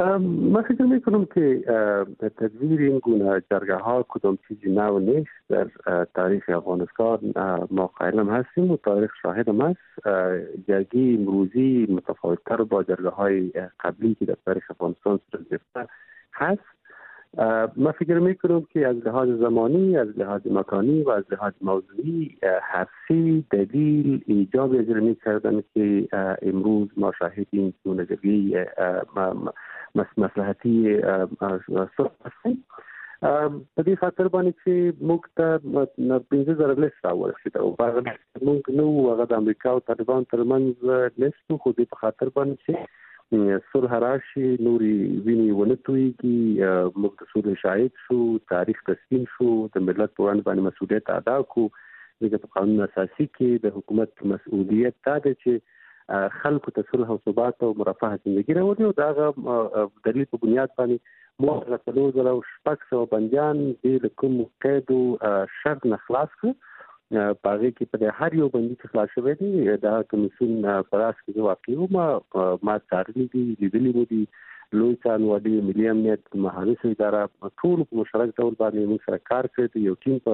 من فکر میکنم که تدویر این گونه جرگه ها کدام چیزی نو نیست در تاریخ افغانستان. ما قائل هم هستیم و تاریخ شاهد هم هست. جرگه امروزی متفاوت‌تر با جرگه های قبلی که در تاریخ افغانستان صورت گرفته هست. من فکر میکنم که از لحاظ زمانی، از لحاظ مکانی و از لحاظ موضوعی هر سه دلیل ایجاب اجرایی کردن که امروز ما شاهدیم که نظریه مصلحتی صورت هستیم. په دې خاطر باندې چې موږ ته 15,000 لیست راورسېده او هغه موږ نو هغه د امریکا او طالبان ترمنځ لیست خو دې په خاطر باندې چې صلح راشي نوري ویني ونه تویږي. موږ د صلح شاهد شو، تاریخ تسلیم شو، د ملت په وړاندې باندې مسؤلیت ادا کړو. دغه په قانون اساسي کې د حکومت مسؤلیت دا ده چې خلکو ته صلح او ثبات او مرفه ژوندۍ راوړي او دا دلیل په بنیاد باندې مو د 3,600 بندیان د کوم قید او شرط نه خلاص کړ. باغې کې په هر یو بندي چې خلاص شوی دی دا کمیسیون پراس کې واقعي ما څارلي دي، لیدلي مو دي. لوی څارنوالي، ملي امنیت، مهارس اداره ټول په مشترک ډول باندې موږ سره کار کوي. یو ټیم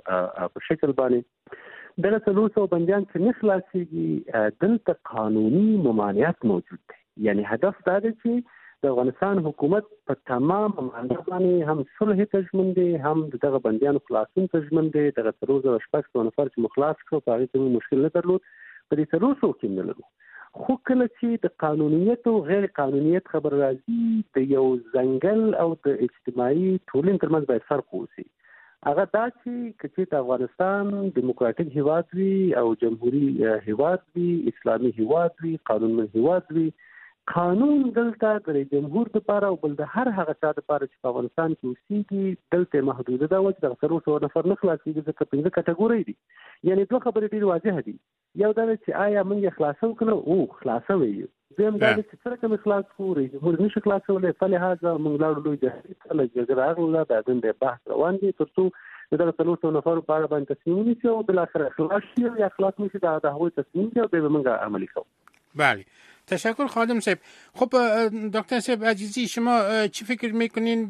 په شکل باندې دغه 300 بندیان چې نه خلاصېږي دلته قانوني ممانعت موجود دی. یعنی هدف دا دی چې د افغانستان حکومت په تمام مانده باندې هم صلح تضمین دی، هم دغه بندیانو خلاصون تضمین دی. دغه 3,600 نفر چې مخلاص کړو په هغې کې مشکل نه درلود، په دې 300 کې نه لرو. خو کله چې د قانونیت او غیر قانونیت خبر راځي د یو ځنګل او د اجتماعي ټولنې ترمنځ باید فرق وشي. هغه دا چې د افغانستان دیموکراتیک هیواد وي او جمهوریت هیواد وي، اسلامي هیواد وي، قانونمن هیواد وي، قانون دلته د جمهور لپاره او بل د هر هغه چا لپاره چې په افغانستان کې اوسېږي دلته محدوده ده او د 300 نفر نه خلاصېږي ځکه 5 کټګورۍ دي. یعنی دوه خبرې ډېرې واضحه دي. یو دا چې آیا موږ خلاصو کنه او خلاصوي، دویم دا چې څنګه موږ خلاص کوو جمهور نشي خلاصولی. فلهذا موږ لاړو لوی جرګه راغله د دې بحث روان دي ترڅو د 300 نفر په اړه باندې تصمیم ونیسي او بالاخره خلاص شي یا خلاص نشي د هغوی تصمیم دی او به موږ عملی کوو. بله، تشکر خادم صاحب. خب دکتر صاحب عزیزی، شما چی فکر میکنین؟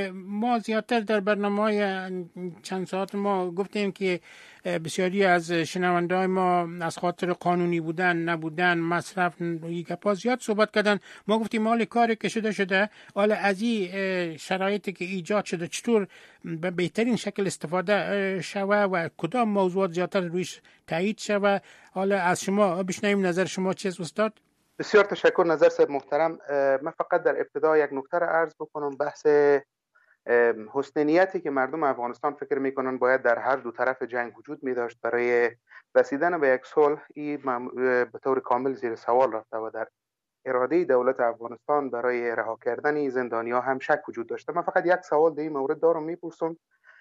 ما زیادتر در برنامه‌های چند ساعت ما گفتیم که بسیاری از شنونده‌های ما از خاطر قانونی بودن نبودن مصرف گپا زیاد صحبت کردن. ما گفتیم حال کاری که شده حالا از این شرایطی که ایجاد شده چطور به بهترین شکل استفاده شوه و کدام موضوعات زیادتر رویش تایید شوه. حالا از شما بشنویم نظر شما چیست استاد؟ بسیار تشکر نظر صاحب محترم. من فقط در ابتدا یک نکته را عرض بکنم. بحث حسن نیتی که مردم افغانستان فکر میکنن باید در هر دو طرف جنگ وجود می داشت برای رسیدن به یک صلح، این به طور کامل زیر سوال رفته و در اراده دولت افغانستان برای رها کردن زندانی‌ها هم شک وجود داشته. من فقط یک سوال در این مورد دارم میپرسم.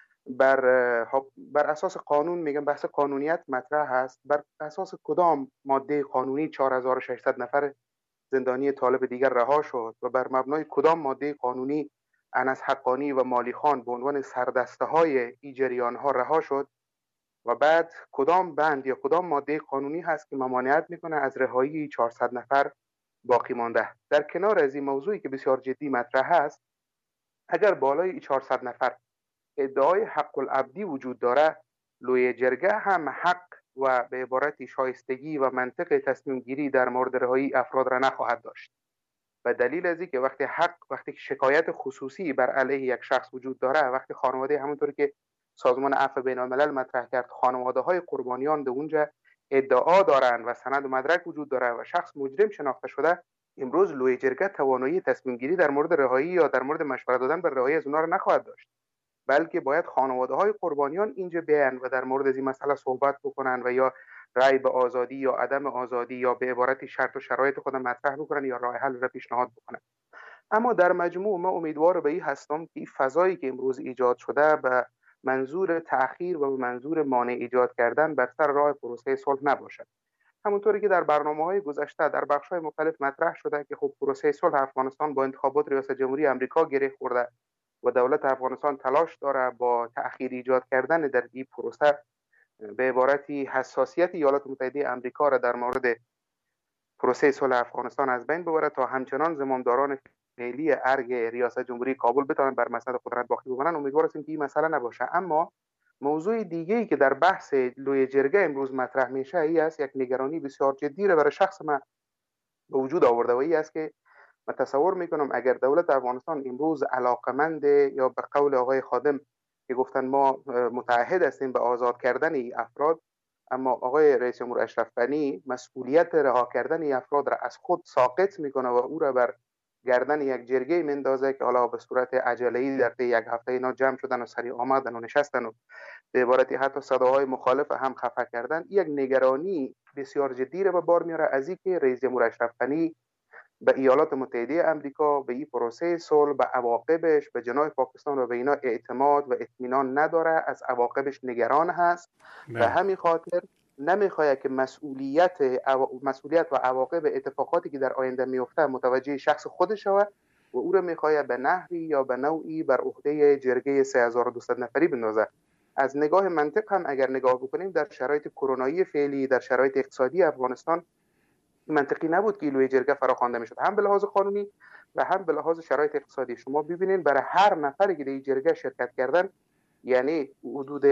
بر اساس قانون میگم بحث قانونیت مطرح هست. بر اساس کدام ماده قانونی 4,600 نفر زندانی طالب دیگر رها شد و بر مبنای کدام ماده قانونی انس حقانی و مالی خان به عنوان سردسته های این جریان ها رها شد و بعد کدام بند یا کدام ماده قانونی هست که ممانعت میکنه از رهایی 400 نفر باقی مانده؟ در کنار از این موضوعی که بسیار جدی مطرح هست، اگر بالای 400 نفر ادعای حق العبدی وجود داره، لوی جرگه هم حق و به عبارت شایستگی و منطق تصمیم گیری در مورد رهایی افراد را نخواهد داشت. و دلیل از این که وقتی شکایت خصوصی بر علیه یک شخص وجود داره، وقتی خانواده همونطور که سازمان عفو بین الملل مطرح کرد خانواده های قربانیان در اونجا ادعا دارند و سند و مدرک وجود داره و شخص مجرم شناخته شده، امروز لوی جرگه توانایی تصمیم گیری در مورد رهایی یا در مورد مشورت دادن بر رهایی از اونها را نخواهد داشت، بلکه باید خانواده های قربانیان اینجا بیان و در مورد این مسئله صحبت بکنن و یا رأی به آزادی یا عدم آزادی یا به عبارتی شرط و شرایط خود مطرح بکنن یا راه حل را پیشنهاد بکنن. اما در مجموع من امیدوار به این هستم که فضایی که امروز ایجاد شده به منظور تأخیر و به منظور مانع ایجاد کردن بر سر راه پروسه صلح نباشد. همونطوری که در برنامه‌های گذشته در بخش‌های مختلف مطرح شده که خب پروسه صلح افغانستان با انتخابات ریاست جمهوری آمریکا گره خورده و دولت افغانستان تلاش داره با تأخیر ایجاد کردن در این پروسه به عبارتی حساسیت ایالات متحده آمریکا را در مورد پروسه صلح افغانستان از بین ببره تا همچنان زمامداران فعلی ارگ ریاست جمهوری کابل بتوانند بر مسند قدرت باقی بمانند، امیدوار هستیم که این مسئله نباشه. اما موضوع دیگه‌ای که در بحث لوی جرگه امروز مطرح میشه ای است، یک نگرانی بسیار جدی را برای شخص من به وجود آورده و ای است که من تصور میکنم اگر دولت افغانستان امروز علاقمند یا به قول آقای خادم که گفتن ما متعهد هستیم به آزاد کردن این افراد، اما آقای رئیس جمهور اشرف غنی مسئولیت رها کردن این افراد را از خود ساقط میکنه و او را بر گردن یک جرگه میندازه که حالا به صورت عجله‌ای در طی یک هفته اینا جمع شدن و سری آمدن و نشستن و به عبارتی حتی صداهای مخالف هم خفه کردن. یک نگرانی بسیار جدی را به بار میاره از اینکه رئیس جمهور اشرف غنی به ایالات متحده آمریکا، به این پروسه صلح، به عواقبش، به جناح پاکستان و به اینا اعتماد و اطمینان نداره، از عواقبش نگران هست. به همین خاطر نمیخواد که مسئولیت و عواقب اتفاقاتی که در آینده میفته متوجه شخص خودش شود و او را میخواد به نحوی یا به نوعی بر عهده جرگه 3200 نفری بندازه. از نگاه منطق هم اگر نگاه بکنیم در شرایط کرونایی فعلی، در شرایط اقتصادی افغانستان منطقی نبود که لوی جرگه فراخوانده میشد، هم به لحاظ قانونی و هم به لحاظ شرایط اقتصادی. شما ببینید برای هر نفری که در جرگه شرکت کردن، یعنی حدود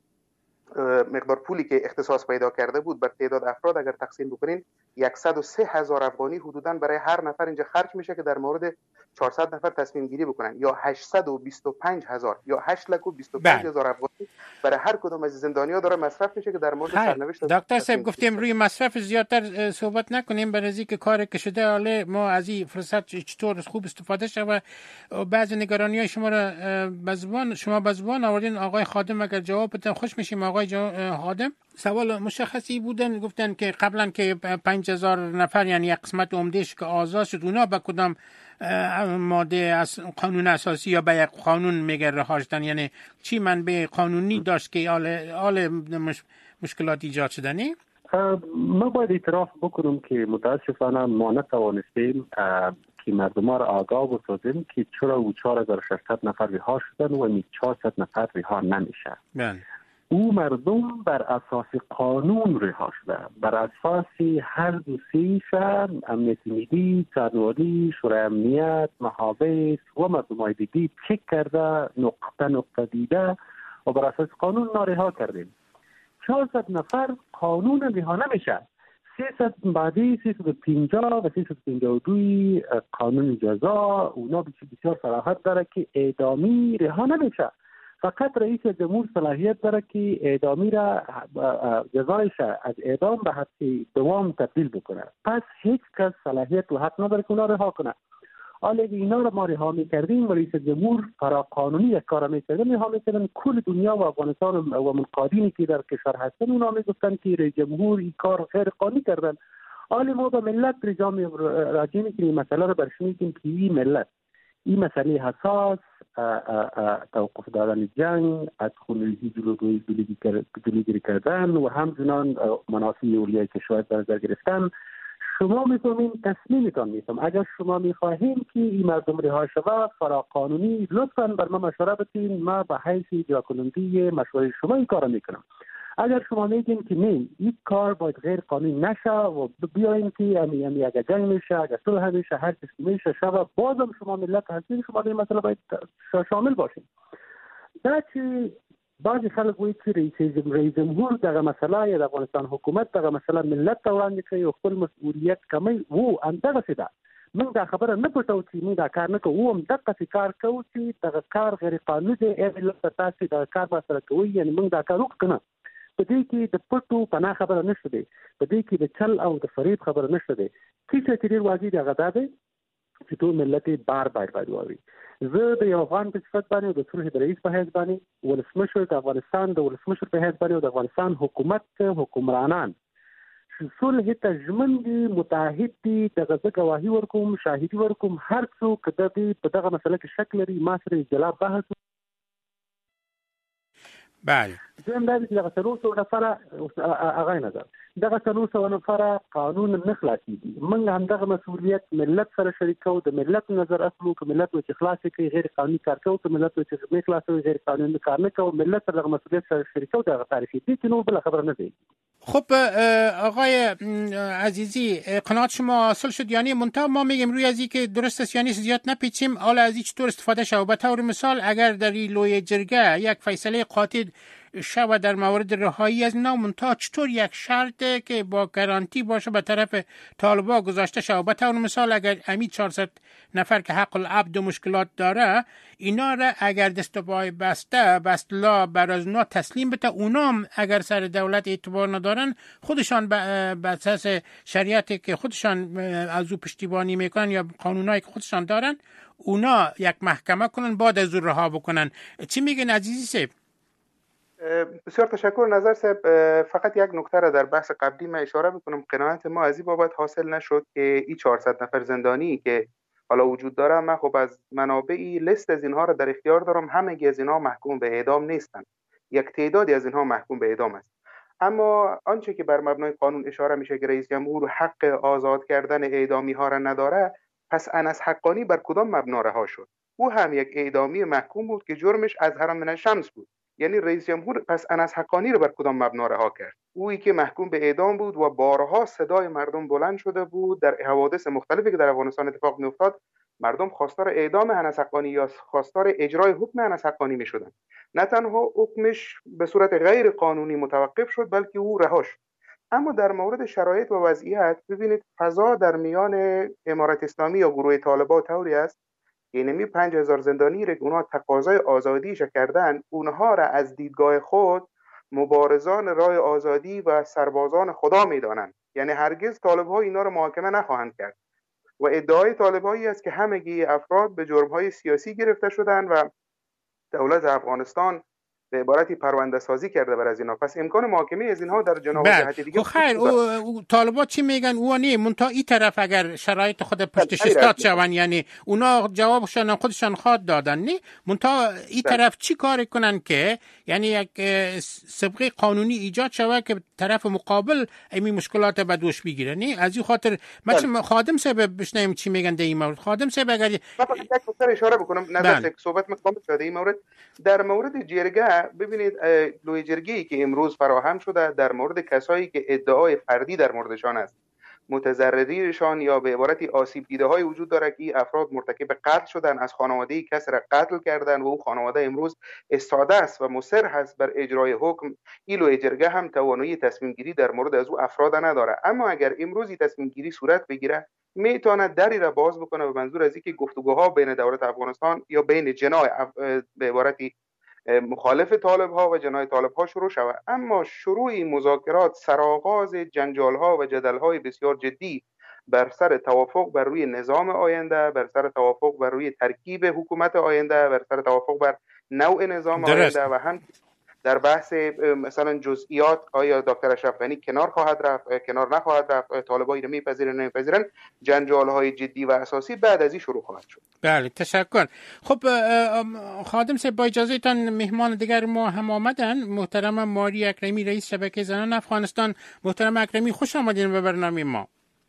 مقدار پولی که اختصاص پیدا کرده بود بر تعداد افراد اگر تقسیم بکنین 103,000 افغانی حدوداً برای هر نفر اینجا خرج میشه که در مورد 400 نفر تصمیم گیری بکنن، یا 825,000 یا 8,25,000 افغانی برای هر کدام از زندانی‌ها داره مصرف میشه که در مورد سرنوشت. دکتر صاحب گفتیم روی مصرف زیادتر صحبت نکنیم، برای اینکه کار که شده حالا ما از این فرصت چطور خوب استفاده شه و بعضی نگرانی‌های شما را به زبان آوردین. آقای خادم اگر جواب بدن خوش میشیم. آقای خادم سوال مشخصی بودن، گفتن که قبلا که 5,000 نفر یعنی یک قسمت عمدهش که آزاد شد، اونا به کدام ماده از قانون اساسی یا به یک قانون میگه رها شدن؟ یعنی چی منبع قانونی داشت که آل مشکلات ایجاد شدنی؟ ما باید اعتراف بکنم که متاسفانه ما نتوانستیم که مردم را آگاه بسازیم که چرا او 4,600 نفر رها شدن و 400 نفر رها نمیشه. او مردم بر اساس قانون رها شده، بر اساس هر دو سیشه، امنیت ملی، څارنوالي، شورای امنیت، محابس و مردمای دیگه چک کرده، نقطه دیده و بر اساس قانون رها کردیم. 400 نفر قانون رها نمیشه. 300 بعدی 350 و 352 قانون جزا اونا بسیار صراحت داره که اعدامی رها نمیشه. فقط رئیس جمهور صلاحیت داره که اعدامی را جزایش از اعدام به حبس دوام تبدیل بکنه. پس هیچ کس صلاحیت و حق نداره که اونا رها کنه. حالا اینا را ما رها می‌کردیم، رئیس جمهور فراقانونی یک کار می‌کردن، رها می‌کردن. کل دنیا و افغانستان و منقادینی که در کشور هستن اونا میگفتن که رئیس جمهور این کار غیر قانونی کردن. حالا ما به ملت راجع می‌کنیم، مسئله را برش می‌کنیم که این ملت این مسئله حساس، توقف دادن جنگ، از خونریزی جلوگیری کردن و همچنان منافع اولیای کشور در نظر گرفتن، شما می‌فهمین تصمیمتان می‌فهم. اگر شما می‌خواهیم که این مردم رها شود فراقانونی، لطفاً بر ما مشوره بدین. ما به حیث اجرا کننده مشوره شما این کارو می‌کنم. اگر شما میگین که نه این کار باید غیر قانونی نشه و بیاین که اگر جنگ میشه، اگر صلح میشه، هر چیزی میشه شب، بازم شما ملت هستین، شما این مسئله باید شامل باشین. نه که بعضی خلک وایي چې رئیس جمهور دغه مسئله یا د افغانستان حکومت دغه مسئله ملت ته وړاندې کوي او خپل مسؤلیت کموي. و همدغسې ده. موږ دا خبره نه پټوو چې موږ دا کار نه کوو، همدغسې کار کوو چې دغه کار غیر قانوني دی. ملت ته تاسې دغه کار سره کوئ، یعنی موږ دا کار وکړو که نه. په دې کې د پټو پناه خبره نشته دی، په دې کې د چل او د فریب خبره نشته دی. څه چې ډېر واضح دی هغه دا دی چې ټول ملت یې بار باید واوري. زه د یو افغان په صفت باندې د صلح د رئیس په حیث باندې، ولسمشر د افغانستان د ولسمشر په حیث باندې او د افغانستان حکومت حکمرانان صلح ته ژمن دي، متعهد دي. دغه زه ګواهي ورکوم، شاهدي ورکوم، هر څوک که د دې په دغه مسله کې شک لري ما سره جلا بحث. بله زم دا دغه 300 نفر هغه نه ده دغه 300 نفر قانون نه خلاصيږي موږ هم دغه مسؤلیت ملت سره شریکو د ملت نظر اخلو که ملت چې خلاص کوي غیر قانوني کار کوي که ملت چې نه خلاصوي غیر قانوني کار نه کوي ملت سره دغه مسؤلیت سره شریکو دغه تاریخي دي چې نو بل خبر نه دی. خب آقای عزیزی قناعت شما حاصل شد؟ یعنی منتها ما میگیم روی از این که درست است یعنی زیاد نپیچیم حالا از این چطور استفاده شود. به طور مثال اگر در لوی جرگه یک فیصله قاطع شود در مورد رهایی از اینا منتها چطور یک شرط که با گارانتی باشه به طرف طالبا گذاشته شود. به طور مثال اگر امی 400 نفر که حق العبد و مشکلات داره اینا را اگر دست و پای بسته بستلا بر از اونا تسلیم بده اونام اگر سر دولت اعتبار ندارن خودشان به اساس شریعتی که خودشان از او پشتیبانی میکنن یا قانونایی که خودشان دارن اونا یک محکمه کنن بعد از او رها بکنن. چی میگن عزیزی صاحب؟ بسیار تشکر نظر صاحب. فقط یک نکته را در بحث قبلی من اشاره بکنم. قناعت ما از این بابت حاصل نشد که این 400 نفر زندانی که حالا وجود داره من خب از منابعی لیست از اینها را در اختیار دارم. همگی از اینها محکوم به اعدام نیستند، یک تعدادی از اینها محکوم به اعدام است. اما آنچه که بر مبنای قانون اشاره میشه که رئیس جمهور حق آزاد کردن اعدامی ها را نداره، پس انس حقانی بر کدام مبنا رها شد؟ او هم یک اعدامی محکوم بود که جرمش از حرم من الشمس بود. یعنی رئیس جمهور پس انس حقانی رو بر کدام مبنا رها کرد؟ اویی که محکوم به اعدام بود و بارها صدای مردم بلند شده بود در حوادث مختلفی که در افغانستان اتفاق میافتاد، مردم خواستار اعدام انس حقانی یا خواستار اجرای حکم انس حقانی میشدند. نه تنها حکمش به صورت غیر قانونی متوقف شد بلکه او رها شد. اما در مورد شرایط و وضعیت ببینید فضا در میان امارت اسلامی یا گروه طالبان طوری است یعنی 5000 زندانی را که اونها تقاضای آزادیش کردن، اونها را از دیدگاه خود مبارزان راه آزادی و سربازان خدا میدانند. یعنی هرگز طالب‌ها اینا را محاکمه نخواهند کرد و ادعای طالب‌هایی است که همگی افراد به جرم‌های سیاسی گرفته شدند و دولت افغانستان به عبارتی پرونده سازی کرده بر از اینا. پس امکان محاکمه از اینها در جناح جهت دیگه خیر. طالبا چی میگن؟ اوانی منتها این طرف اگر شرایط خود پشتش استاد شون یعنی اونا جوابشون خودشان خواد دادن نه منتها این طرف چی کار کنن که یعنی یک سابقه قانونی ایجاد شوه که طرف مقابل امی مشکلات به دوش بگیره نه؟ از این خاطر مثلا خادم صاحب بشنیم چی میگن در این مورد. خادم صاحب اگر یک نکته اشاره بکنم نظر صحبت مکمل شده این مورد. در مورد جرگه ببینید لوی جرگه‌ای که امروز فراهم شده در مورد کسایی که ادعای فردی در موردشان است، متضرریشان یا به عبارتی آسیب دیده های وجود داره که افراد مرتکب قتل شدن، از خانواده کس را قتل کردن و او خانواده امروز استاده است و مصر هست بر اجرای حکم. این لوی جرگه هم توانایی تصمیم گیری در مورد از او افراد نداره. اما اگر امروزی تصمیم گیری صورت بگیره میتونه دری را باز بکنه به منظور از اینکه گفتگوها بین دولت افغانستان یا بین جناح به عبارتی مخالف طالب ها و جناح طالب ها شروع شود. اما شروع مذاکرات سرآغاز جنجال ها و جدل های بسیار جدی بر سر توافق بر روی نظام آینده، بر سر توافق بر روی ترکیب حکومت آینده، بر سر توافق بر نوع نظام آینده و هم در بحث مثلا جزئیات آیا دکتر اشرف غنی کنار خواهد رفت کنار نخواهد رفت، طالبایی رو میپذیرن نمیپذیرن، جنجال های جدی و اساسی بعد از این شروع خواهد شد. بله تشکر. خب خادم صاحب با اجازهتان مهمان دیگر ما هم آمدن. محترم ماری اکرمی رئیس شبکه زنان افغانستان. محترم اکرمی خوش آمدین به برنامه ما.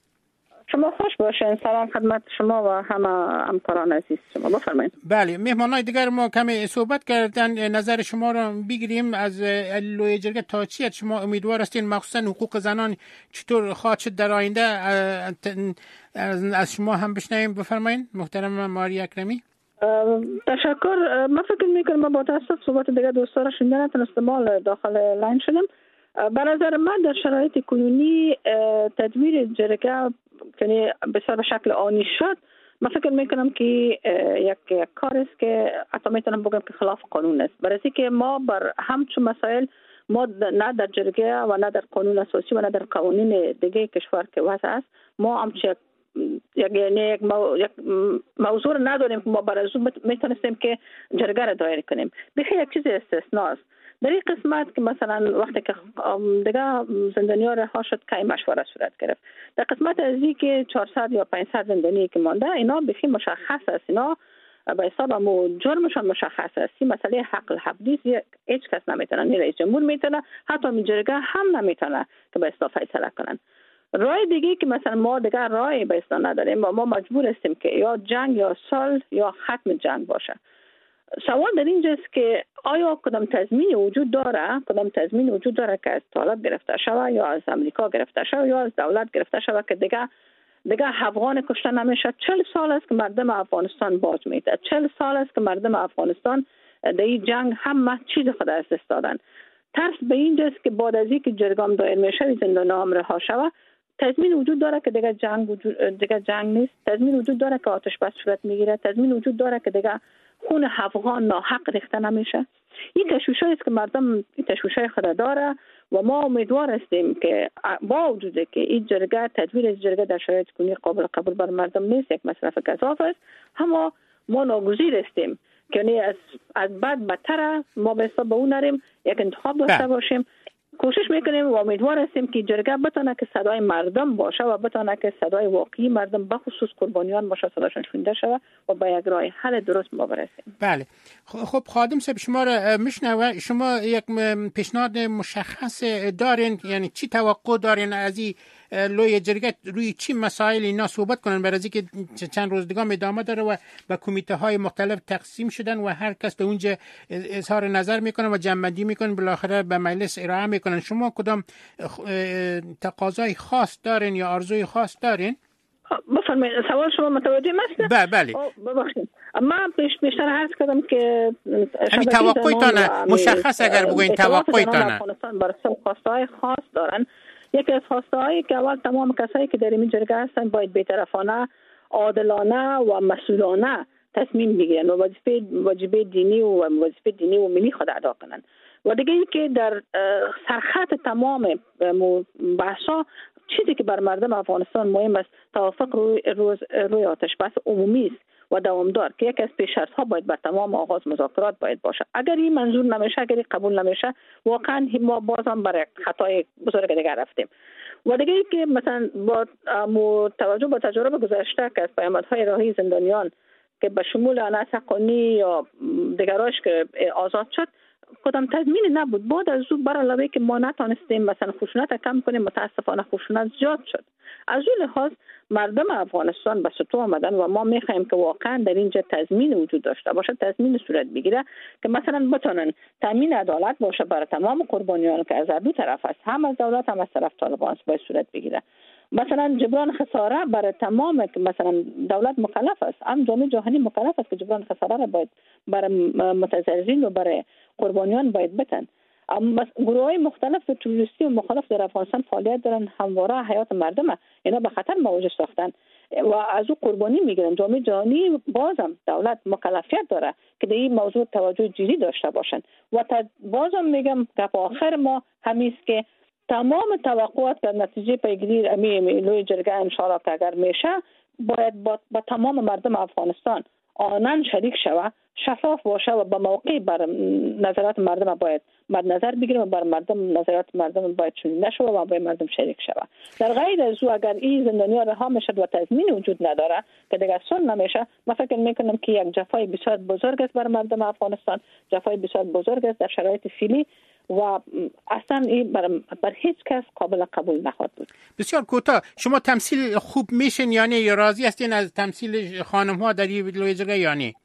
شما خوش باشین. سلام خدمت شما و همه همکاران عزیز شما. بفرمایید. بله مهمانای دیگر ما کمی صحبت کردن، نظر شما را بگیریم از لوی جرگه تا چی شما امیدوار هستین مخصوصا حقوق زنان چطور خواهد شد در آینده از شما هم بشنویم. بفرمایید محترم ماری اکرمی. تشکر. من فکر میکنم من با تاسف صحبت دیگر دوستا را شنیدن نتونستم داخل لاین شدم. به نظر من در شرایط کنونی تدویر جرگه که بسیار به شکل آنی شد، من فکر میکنم که یک کار است که حتی میتونم بگم که خلاف قانون است. برای اینکه ما بر همچون مسائل ما نه در جرگه و نه در قانون اساسی و نه در قوانین دیگه کشور که وضع است ما همچون یک موضوع نداریم که ما برای از میتونستیم که جرگه را دایر کنیم. بخیر یک چیز استثناء است در این قسمت که مثلا وقتی که دیگه زندانی ها رها شد که مشوره صورت گرفت. در قسمت از این که 400 یا 500 زندانی که مانده اینا بخیر مشخص است، اینا به حساب جرمشان مشخص است. این مسئله حق الحبس هیچ کس نمیتونه، نه رئیس جمهور میتونه، حتی می جرگه هم نمیتونه که به اصطلاح فیصله کنن. راه دیگه که مثلا ما دیگر راه به اصطلاح نداریم و ما مجبور هستیم که یا جنگ یا صلح یا ختم جنگ باشه. سوال در اینجاست که آیا کدام تضمین وجود داره که از طالب گرفته شود یا از امریکا گرفته شود یا از دولت گرفته شود که دیگه افغان کشته نمیشه. 40 سال است که مردم افغانستان باز میده، 40 سال است که مردم افغانستان در این جنگ همه چیز خود از دست دادن. ترس به اینجاست که بعد از اینکه جرگام دایر میشه زندانیان رها شود، تضمین وجود داره که دیگه جنگ نیست، تضمین وجود داره که آتش بس صورت میگیره، تضمین وجود داره که دیگه خون افغان ناحق ریخته نمیشه. این تشویشایی است که مردم این تشویشای خود داره و ما امیدوار هستیم که با وجود که این جرگه تدویر از جرگه در شرایط کنونی قابل قبول بر مردم نیست، یک مصرف گزاف است، اما ما ناگزیر هستیم که از بعد بدتر ما به حساب اون نریم، یک انتخاب داشته باشیم. کوشش میکنیم و امیدوار هستیم که جرگه بتونه که صدای مردم باشه و بتونه که صدای واقعی مردم به خصوص قربانیان باشه، صداشون شنیده شود و به یک راه حل درست ما برسیم. بله. خب خادم صاحب شما را میشنوه، شما یک پیشنهاد مشخص دارین؟ یعنی چی توقع دارین از این لوی جرگه روی چی مسائل اینا صحبت کنن؟ برای اینکه چند روز دیگه ادامه داره و به کمیته های مختلف تقسیم شدن و هر کس به اونجا اظهار نظر میکنه و جمع‌بندی میکنه، بالاخره به مجلس ارائه میکنن. شما کدام تقاضای خاص دارین یا آرزوی خاص دارین؟ بفرمایید، سوال شما متوجه هستم؟ بله. ببخشید. اما بیشتر عرض کردم که همین توقعتان مشخص اگر بگوین توقعتان افغانستان برای خواستهای خاص دارن. یکی از خواستهایی که اول تمام کسایی که در این جرگه هستن باید بی‌طرفانه، عادلانه و مسئولانه تصمیم بگیرن و وظیفه دینی و ملی خود ادا کنن. و دیگه ای که در سرخط تمام بحثا چیزی که بر مردم افغانستان مهم است توافق روی آتش بس عمومی است و دوامدار که یکی از پیش‌شرط‌ها باید بر تمام آغاز مذاکرات باید باشه. اگر این منظور نمیشه، اگر این قبول نمیشه، واقعا ما بازم برای خطای بزرگ دیگر رفتیم. و دیگه ای که مثلا با توجه به تجربه گذشته که از پیامدهای راهی زندانیان که به شمول انس حقانی یا دیگراش که آزاد شد کدام تضمین نبود. بعد از او بر علاوه که ما نتانستیم مثلا خشونت کم کنیم، متاسفانه خشونت زیاد شد. از اون لحاظ مردم افغانستان به سطوح آمدن و ما میخوایم که واقعا در اینجا تضمین وجود داشته باشه، تضمین صورت بگیره که مثلا بتونن تامین عدالت باشه برای تمام قربانیان که از دو طرف است، هم از دولت هم از طرف طالبان باید صورت بگیره. مثلا جبران خساره برای تمام که مثلا دولت مکلف است، هم جامعه جهانی مکلف است که جبران خساره را باید برای متضررین و برای قربانیان باید بتن. گروه‌های مختلف توریستی و مخالف در افغانستان فعالیت دارن، همواره حیات مردم اینا به خطر مواجه ساختن و از او قربانی میگیرن. جامعه جهانی بازم دولت مکلفیت داره که به این موضوع توجه جدی داشته باشن و بازم میگم که آخر ما همیست که تمام توقعات در نتیجه پیگیری لوی جرگه انشاءالله که اگر میشه باید با تمام مردم افغانستان آنان شریک شود، شفاف باشه و با موقع بر نظرات مردم باید مد نظر بگیریم و بر مردم نظرات مردم باید شنیده شود و با مردم شریک شود. در غیر از او اگر این زندانیا رها میشد و تضمین وجود نداره که دیگه صلح نمیشه، من فکر میکنم که یک جفای بسیار بزرگ است بر مردم افغانستان، جفای بسیار بزرگ است در شرایط فعلی و اصلا این بر هیچ کس قابل قبول نخواهد بود. بسیار کوتاه، شما تمثیل خوب میشن یعنی یا راضی هستین از تمثیل خانم ها در این لوی جرگه یعنی؟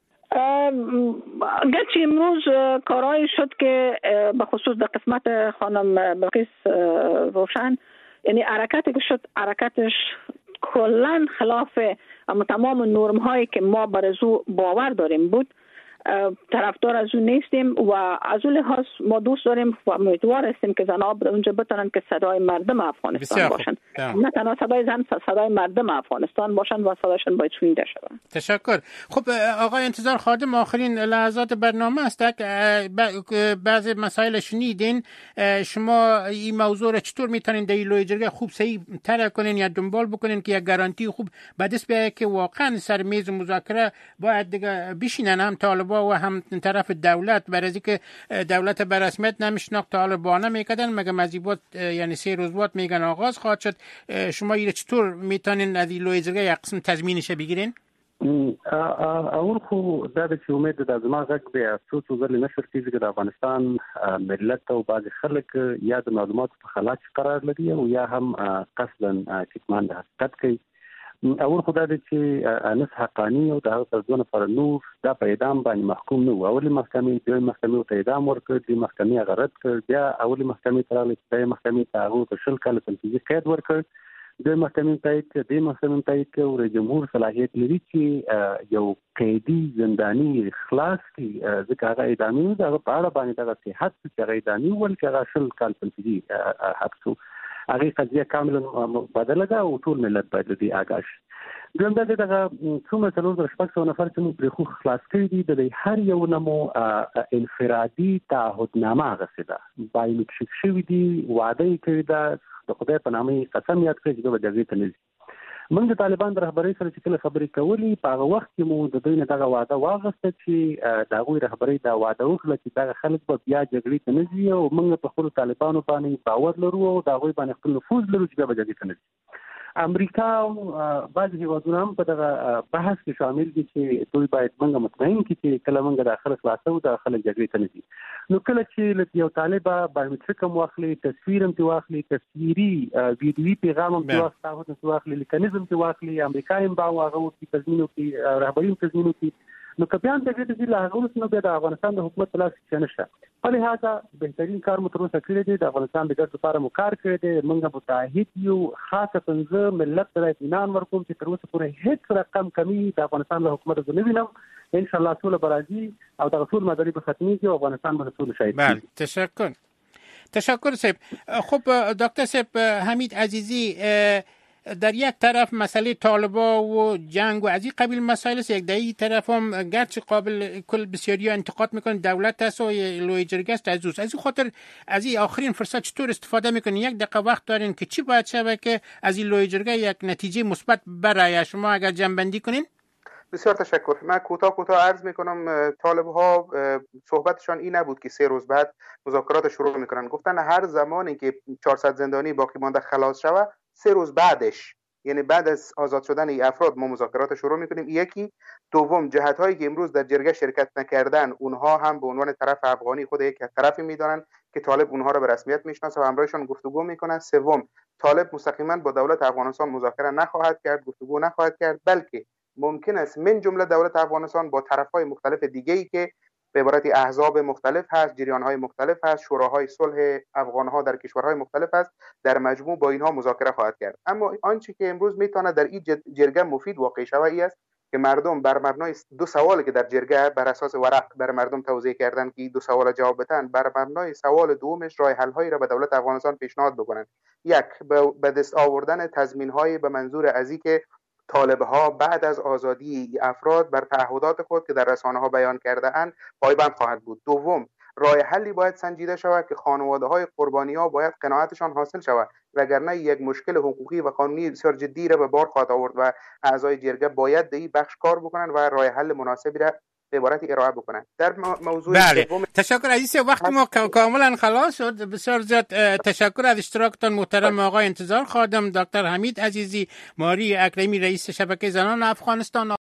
گرچه امروز کارهایی شد که به خصوص در قسمت خانم بلقیس روشن، یعنی حرکتی که شد حرکتش کلن خلاف تمام نرم هایی که ما بر از او باور داریم بود. طرفدار از اون نیستیم و از اون لحاظ ما دوست داریم و امیدوار هستیم که زناب اونجا بتونن که صدای مردم افغانستان باشن، نه تنها صدای زن، صدای مردم افغانستان باشن و صداشون باید شنیده شود. تشکر. خب آقای انتظار خادم، آخرین لحظات برنامه است که بعضی مسائل شنیدین، شما این موضوع را چطور میتونین در لوی جرگه خوب صحیح تر کنین یا دنبال بکنین که یک گارانتی خوب به دست بیاید که واقعا سر میز مذاکره باید دیگه بشینن هم طالبان و هم طرف دولت، برای اینکه دولت به رسمیت نمیشناخت، طالبانه میکردن مگه مزیبات یعنی 3 روز بعد میگن آغاز خواهد شد. شما چطور میتونین از لوی جرگه یک قسم تضمینش بگیرین؟ اول خو دا چې امید د زما غږ به څو ځله نشر کیږي د افغانستان ملت او بعض خلک یا د معلوماتو په خلاف قرار لري او یا هم قصدا کتمان د حقیقت کوي. اول خو دا چې انس حقانی او د هغه پر نور دا په اعدام باندې محکوم نه و. اولي محکمې ته اعدام ورکړ، د محکمې غرض کړ، بیا اولي محکمې ته راغلی چې محکمې ته هغه 20 کال تنفیذي قید ورکړ. د محکمې تایید او د جمهور صلاحیت لري چې یو قیدی زندانی خلاص کی ځکه هغه اعدامي نه هغه په اړه باندې د صحت چې هغه اعدامي ول چې هغه 20 کال تنفیذي حبسو هغه قضیه کاملا بدله ده او ټول ملت باید دې آگاه شي. دویم دا دغه څومره څلور شپږ نفر چې موږ پرې خو خلاص کړي دي د هر یو نمو انفرادي تعهدنامه غوښتل بایومټریک شوی دي، وعده یې کړی ده د خدای په نامه قسم یاد کړی چې به جګړې ته نه ځي. موږ د طالبان د رهبرۍ سره چې کله خبرې کولې په هغه وخت کې مو د دوی نه دغه وعده واغسته چې د هغوی رهبرۍ دا وعده وکړه چې دغه خلک به بیا جګړې ته نه ځي او موږ په خپلو طالبانو باندې باور لرو او د هغوی باندې خپل نفوذ لرو چې بیا به جګړې ته نه ځي. امریکا او بعض هیوادونه هم په دغه بحث کې شامل دي چې دوی باید موږ مطمئن کړي چې کله موږ د خلک خلاصو د خلک جګړې ته نه ځي. نو کله چې یو طالب بایومټریک هم واخلي، تصویر هم واخلي، تصویري ویډیوي پیغام هم واخلي، لیکنیزم هم واخلي، امریکا هم باغه او کې تضمینو کې رهبري تضمینو کې، نو کبيان د دې د لاغونو نو د افغانستان د حکومت په لاس کې نشته. په لهدا بهترین کار مو تر اوسه کړی دی، د افغانستان د ګټو لپاره مو کار کړی دی. موږ متعهد یو، خاصه څنګه ملت سره اطمینان ورکوم چې تر اوسه پورې هیڅ رقم کمی د افغانستان له حکومت نه وینم. ان شاء الله ټول برازي او د ټول مداري په ختمي کې افغانستان به ټول شاهد. بله، تشکر صاحب. خب دکتر صاحب حمید عزیزی، در یک طرف مسئله طالبا و جنگ و از این قبیل مسائل است، یک در این طرف هم گرچه قابل کل بسیاری ها انتقاد میکنن دولت است و لوی جرگه است از این خاطر از این آخرین فرصت چطور استفاده میکنین؟ یک دقیقه وقت دارین که چی باید شود که از این لوی جرگه یک نتیجه مثبت برای شما اگر جنبندی کنین؟ بسیار تشکر. من کوتاه عرض میکنم. طالب ها صحبتشان این نبود که 3 روز بعد مذاکرات شروع میکنن. گفتن هر زمانی که 400 زندانی باقی مانده خلاص شود 3 روز بعدش، یعنی بعد از آزاد شدن این افراد ما مذاکرات شروع میکنیم. یکی. دوم، جهت هایی که امروز در جرگه شرکت نکردن اونها هم به عنوان طرف افغانی خود یک طرفی میدانن که طالب اونها را به رسمیت میشناسه و همراهشان گفتگو میکنه. سوم، طالب مستقیما با دولت افغانستان مذاکره نخواهد کرد، گفتگو نخواهد کرد، بلکه ممکن است من جمله دولت افغانستان با طرف‌های مختلف دیگه‌ای که به عبارت احزاب مختلف هست، جریان‌های مختلف هست، شوراهای صلح افغان‌ها در کشورهای مختلف هست، در مجموع با اینها مذاکره خواهد کرد. اما آنچه که امروز میتونه در این جرگه مفید واقع شود است که مردم بر مبنای 2 سوالی که در جرگه بر اساس ورق بر مردم توضیح کردن که 2 سوال جواب بدن، بر مبنای سوال دومش راه حل‌هایی را به دولت افغانستان پیشنهاد بکنند. یک، به دست آوردن تضمین‌های به منظور از اینکه طالب‌ها بعد از آزادی افراد بر تعهدات خود که در رسانه‌ها بیان کرده اند پایبند خواهد بود. دوم، راه حلی باید سنجیده شود که خانواده‌های قربانی‌ها باید قناعتشان حاصل شود، وگرنه یک مشکل حقوقی و قانونی بسیار جدی را به بار خواهد آورد و اعضای جرگه باید در این بخش کار بکنند و راه حل مناسبی را به عبارت ارائه بکنند. در موضوع دوم تشکر عزیز، وقت ما کاملا خلاص شد. بسیار زیاد تشکر از اشتراکتان محترم آقای انتظار خادم، دکتر حمید عزیزی، ماری اکرمی رئیس شبکه زنان افغانستان.